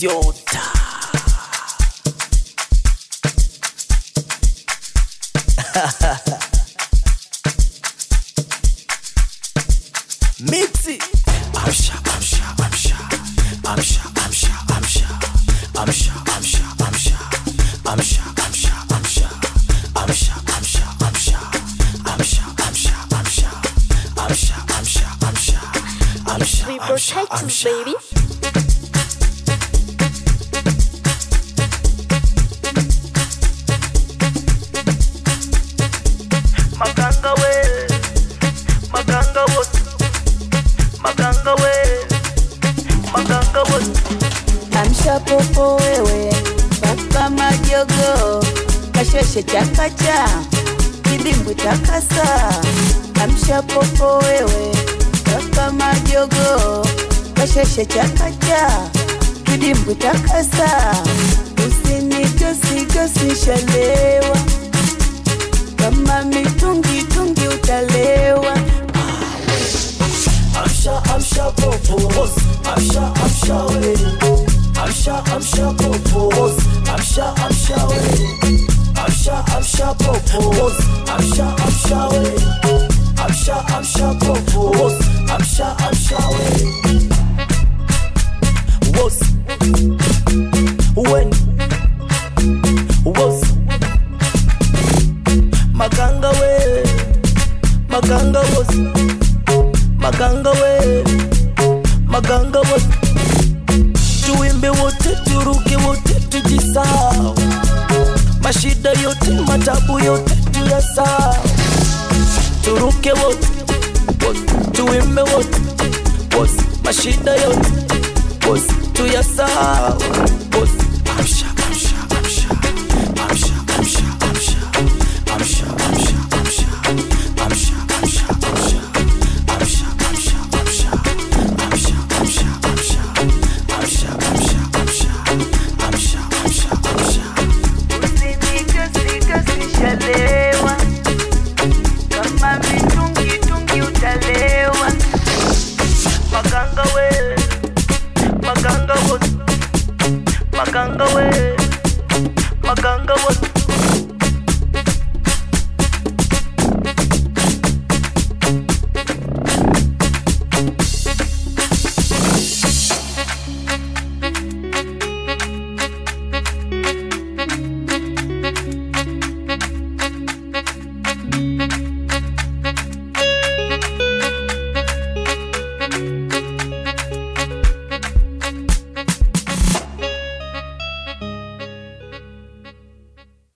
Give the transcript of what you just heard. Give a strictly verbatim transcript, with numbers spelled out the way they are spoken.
Nyota. Mixi. I'm sure, I'm sure, I'm sure. I'm sure, I'm sure, I'm sure. I'm sure, I'm sure, I'm sure. I'm sure, I'm sure, I'm sure. I'm sure, I'm sure, I'm sure. I'm sure, I'm sure, I'm sure. I'm sure, I'm sure, I'm sure. I'm sure, We I'm sure, protect I'm you, sure. baby. Maganga we, maganga what? Maganga we, maganga what? Amsha popo wewe, papa majogo, kasheshe chakacha, kidimbwi takasa. Amsha popo wewe, papa majogo, kasheshe chakacha, kidimbwi takasa. Usinigosi gosi shalewa, kama mitungi tungi utalewa. I'm sure, I'm sure, Popos. I'm sure, I'm sure, I'm sure, I'm sure, Popos. I'm sure, I'm sure, I'm sure, I'm sure, Popos. I'm sure, I'm sure, I'm sure, I'm sure, Popos. I'm sure, I'm sure, was when was Maganga we, Maganga was. Maganga we, maganga wote, tuimbe wote, turuke wote, tujisahau. Mashida yote, matabu yote, tuyasahau. Turuke wote, tuimbe wote, mashida yote, tuyasahau.